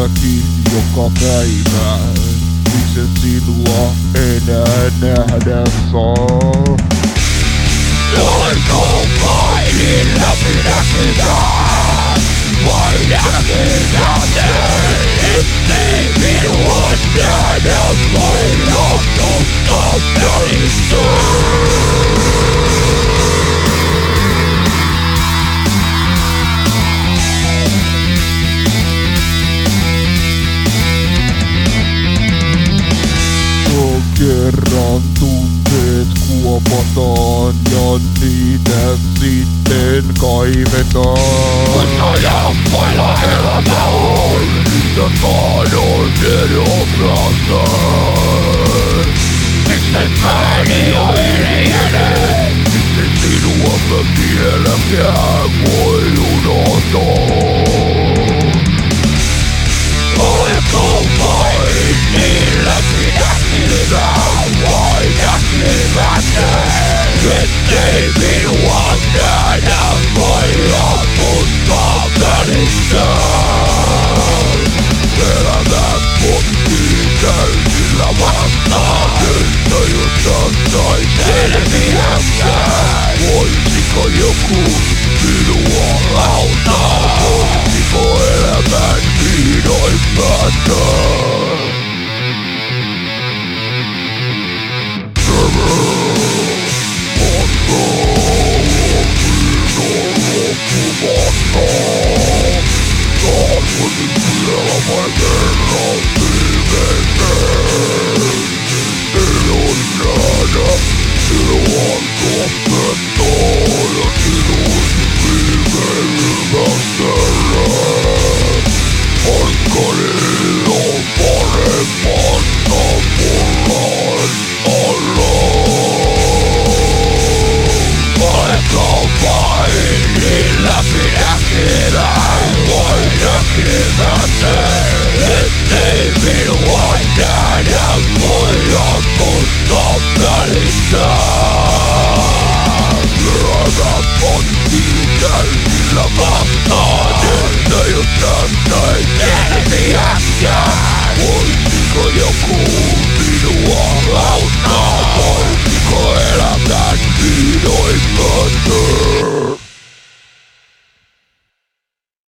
vieläkin joka päivä. Miksen sinua enää nähdä saa? Olenko painin läpi sitä? Vai näkevä sen, ettei minua nähdä painotutta välistä? Kerran tunteet kuopataan ja niitä sitten kaivetaan. Ajapailla elämä on, ja tahdon edusrasta. Miksen pääni on eriäinen, miksen sinua mä vieläkään voi unohtaa. Olenko vain niillä pidäkillä, vai näkymättä, ettei minua nähdä vaihdatutta välissä? Elämä potkii täysillä vastaan, että jos sain selviäkään. Voisiko joku minua auttaa? Voisiko elämän vihdoin päättää? Taas voisin vielä vaikka